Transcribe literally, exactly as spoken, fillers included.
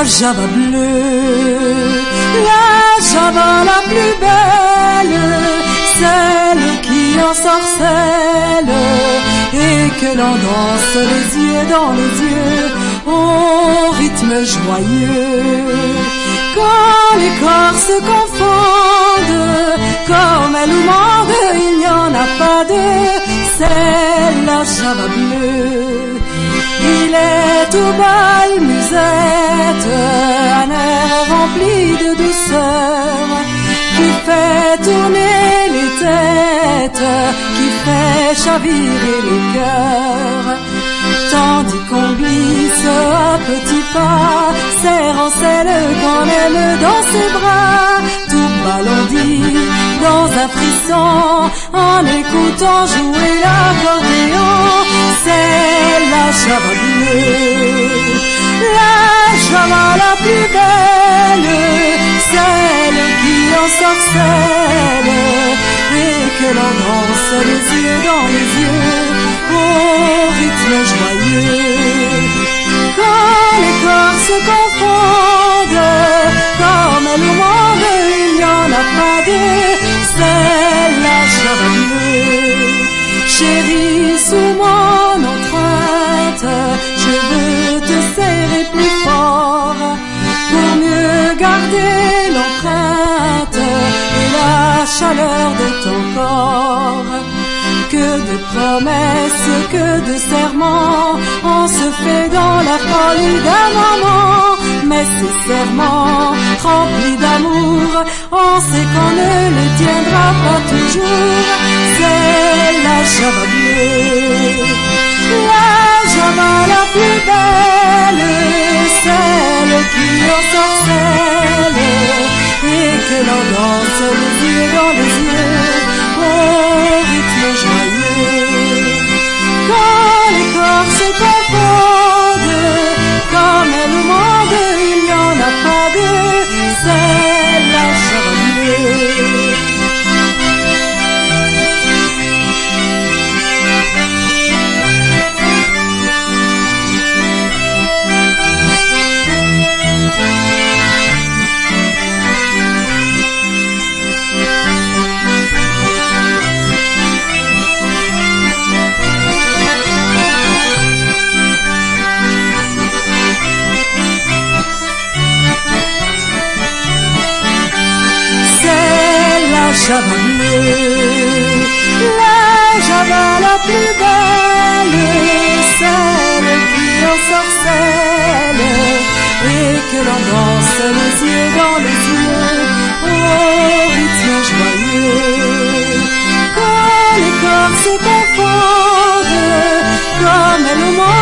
la java bleue, la java la plus belle, celle qui ensorcelle et que l'on danse les yeux dans les yeux au rythme joyeux. Quand les corps se confondent, comme elle ou monde, il n'y en a pas deux, c'est la java bleue. Il est tout bal musette, un air rempli de douceur, qui fait tourner les têtes, qui fait chavirer les cœurs. Tandis qu'on glisse à petits pas, serrant celle qu'on aime dans ses bras, tout balondi dans un frisson, en écoutant jouer l'accordéon. C'est la java bleue, la java la plus belle, celle qui ensorcelle et que l'on danse les yeux dans les yeux au rythme joyeux. Quand les corps se confondent, comme elle au monde, il n'y en a pas deux, c'est la java bleue. Chérie, sous mon empreinte, je veux te serrer plus fort pour mieux garder l'empreinte et la chaleur de ton corps. Que de promesses, que de serments, on se fait dans la folie d'un moment. Mais ces serments, remplis d'amour, on sait qu'on ne les tiendra pas toujours. C'est la java bleue, la java la plus belle, celle qui ensorcelle et que l'on danse les yeux dans les yeux au rythme joyeux. Quand les corps se confondent, comme elle au monde, il n'y en a pas deux, c'est la java bleue. Java bleue, la java la plus belle, celle qui ensorcelle et que l'on danse les yeux dans les yeux au rythme joyeux. Quand les corps se confondent, comme elle au monde,